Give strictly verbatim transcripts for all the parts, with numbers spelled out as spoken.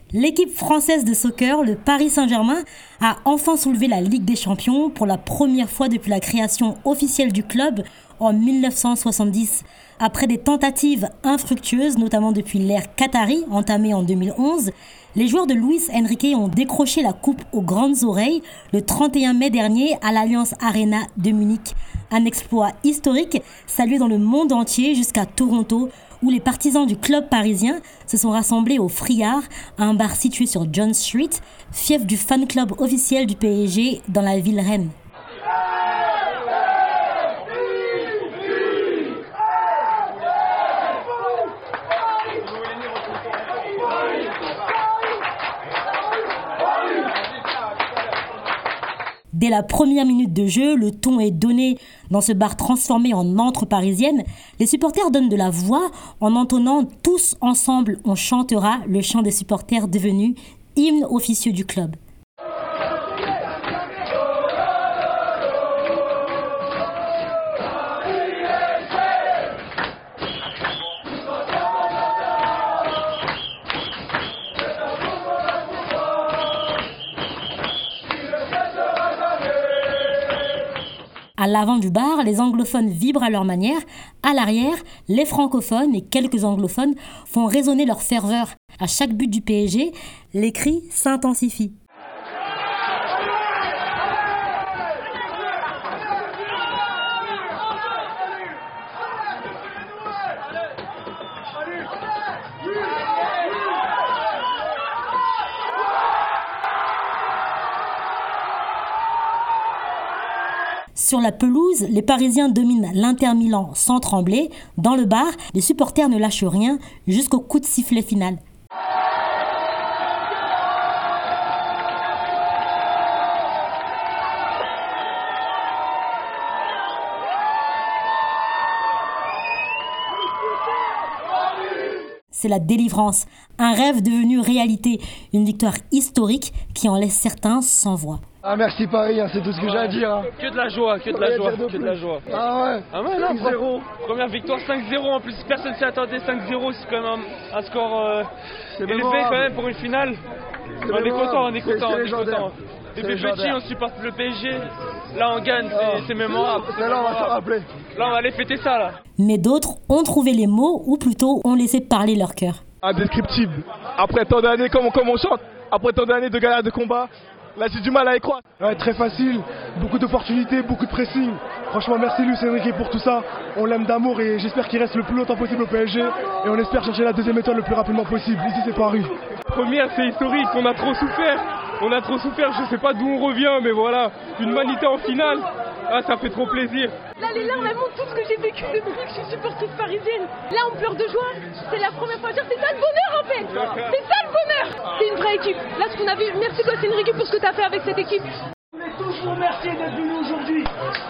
L'équipe française de soccer, le Paris Saint-Germain, a enfin soulevé la Ligue des Champions pour la première fois depuis la création officielle du club en mille neuf cent soixante-dix. Après des tentatives infructueuses, notamment depuis l'ère qatari entamée en deux mille onze, les joueurs de Luis Enrique ont décroché la coupe aux grandes oreilles le trente et un mai dernier à l'Allianz Arena de Munich. Un exploit historique salué dans le monde entier jusqu'à Toronto, où les partisans du club parisien se sont rassemblés au Friard, un bar situé sur John Street, fief du fan club officiel du P S G dans la ville reine. Dès la première minute de jeu, le ton est donné dans ce bar transformé en antre parisienne. Les supporters donnent de la voix en entonnant « Tous ensemble, on chantera » le chant des supporters devenu hymne officieux du club. À l'avant du bar, les anglophones vibrent à leur manière. À l'arrière, les francophones et quelques anglophones font résonner leur ferveur. À chaque but du P S G, les cris s'intensifient. Sur la pelouse, les Parisiens dominent l'Inter Milan sans trembler. Dans le bar, les supporters ne lâchent rien jusqu'au coup de sifflet final. C'est la délivrance, un rêve devenu réalité, une victoire historique qui en laisse certains sans voix. Ah merci Paris, hein, c'est tout ce que j'ai à dire. Hein. Que de la joie, que de la joie, que de la joie. Ah ouais, ah ouais cinq zéro. Première victoire cinq zéro en plus, personne s'y attendait. Cinq zéro, c'est quand même un, un score euh, élevé quand même pour une finale. On est content, on est content, on est content. Et puis petit, on supporte le P S G. Là on gagne, c'est, c'est mémorable. C'est là on va s'en rappeler. Là on va aller fêter ça là. Mais d'autres ont trouvé les mots, ou plutôt ont laissé parler leur cœur. Indescriptible. Après tant d'années, comme, comme on chante, après tant d'années de galères de combat, là j'ai du mal à y croire. Ouais, très facile, beaucoup d'opportunités, beaucoup de pressing. Franchement merci Luis Enrique pour tout ça. On l'aime d'amour et j'espère qu'il reste le plus longtemps possible au P S G. Et on espère chercher la deuxième étoile le plus rapidement possible. Ici c'est Paris. Première c'est historique, on a trop souffert. On a trop souffert, je sais pas d'où on revient, mais voilà, une humanité en finale, ah, ça fait trop plaisir. Là les larmes elles montrent tout ce que j'ai vécu depuis que je suis supportrice parisienne. Là on pleure de joie, c'est la première fois à dire c'est ça le bonheur en fait. C'est ça le bonheur. C'est une vraie équipe. Là ce qu'on a vu, merci Luis Enrique pour ce que tu as fait avec cette équipe. Je voulais tous vous remercier d'être venus aujourd'hui.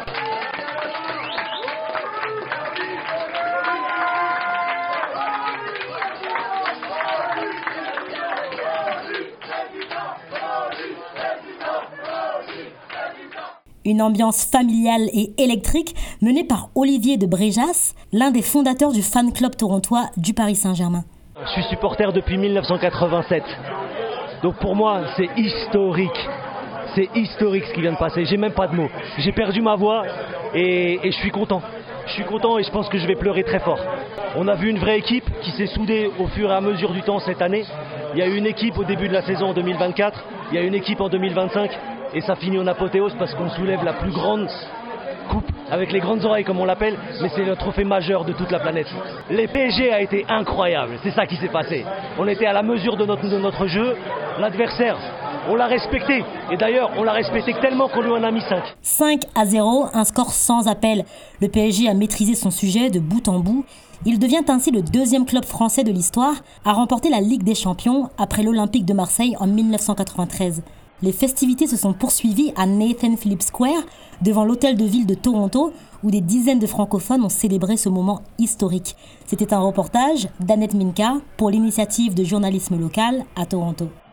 Une ambiance familiale et électrique menée par Olivier de Bréjas, l'un des fondateurs du fan club torontois du Paris Saint-Germain. Je suis supporter depuis mille neuf cent quatre-vingt-sept. Donc pour moi, c'est historique. C'est historique ce qui vient de passer. J'ai même pas de mots. J'ai perdu ma voix et, et je suis content. Je suis content et je pense que je vais pleurer très fort. On a vu une vraie équipe qui s'est soudée au fur et à mesure du temps cette année. Il y a eu une équipe au début de la saison en deux mille vingt-quatre. Il y a une équipe en deux mille vingt-cinq. Et ça finit en apothéose parce qu'on soulève la plus grande coupe avec les grandes oreilles comme on l'appelle, mais c'est le trophée majeur de toute la planète. Les P S G a été incroyable, c'est ça qui s'est passé. On était à la mesure de notre, de notre jeu, l'adversaire, on l'a respecté. Et d'ailleurs, on l'a respecté tellement qu'on lui en a mis cinq. cinq à zéro, un score sans appel. Le P S G a maîtrisé son sujet de bout en bout. Il devient ainsi le deuxième club français de l'histoire à remporter la Ligue des Champions après l'Olympique de Marseille en mille neuf cent quatre-vingt-treize. Les festivités se sont poursuivies à Nathan Phillips Square, devant l'hôtel de ville de Toronto, où des dizaines de francophones ont célébré ce moment historique. C'était un reportage d'Annette Minka pour l'initiative de journalisme local à Toronto.